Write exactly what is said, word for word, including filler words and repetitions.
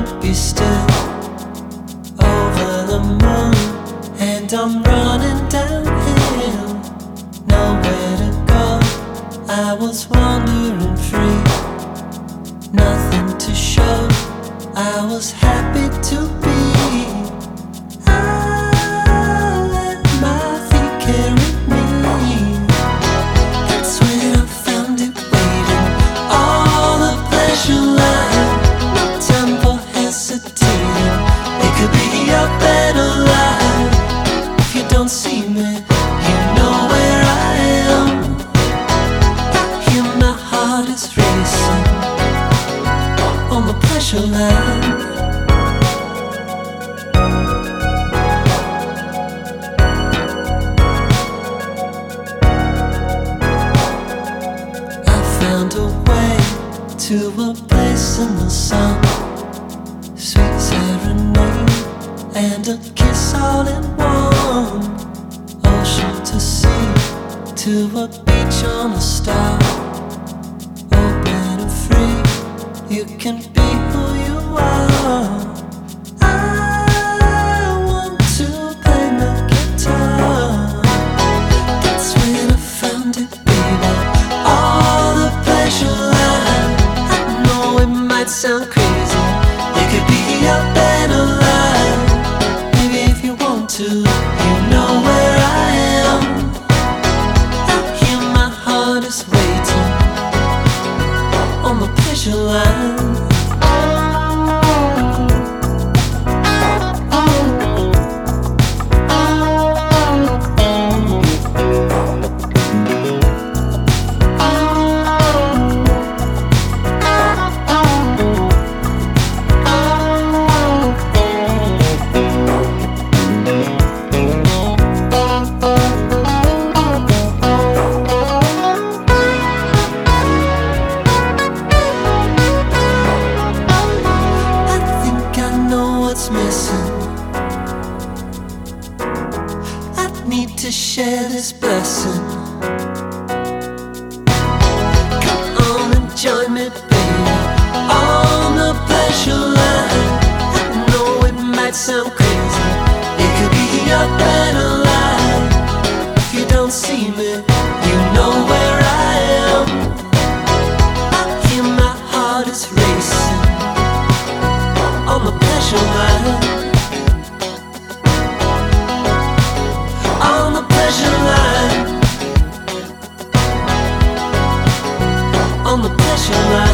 can't be still. Over the moon, and I'm running downhill. Nowhere to go, I was wandering free. Nothing to show, I was happy to be. I let my feet carry me. That's when I found it waiting, all the pleasure lying. No time for hesitating, it could be a better life. If you don't see me, you know where I am. I hear my heart is racing on the pressure line. I found a way to a place in the sun, sweet serenade and a kiss all in one. Ocean to sea, to a beach on a star. Open and free, you can be who you are. I want to play my guitar. That's when I found it, baby, all the pleasure line. I know it might sound crazy, it could be a better life. Maybe if you want to, you know where I am. I hear my heart is waiting on the pressure line. Missing, I need to share this blessing. Come on and join me, baby, on the pleasure line. I know it might sound crazy, it could be a better life. If you don't see me, you know where I am. I hear my heart is racing on the pleasure line. On the pleasure line. On the pleasure line.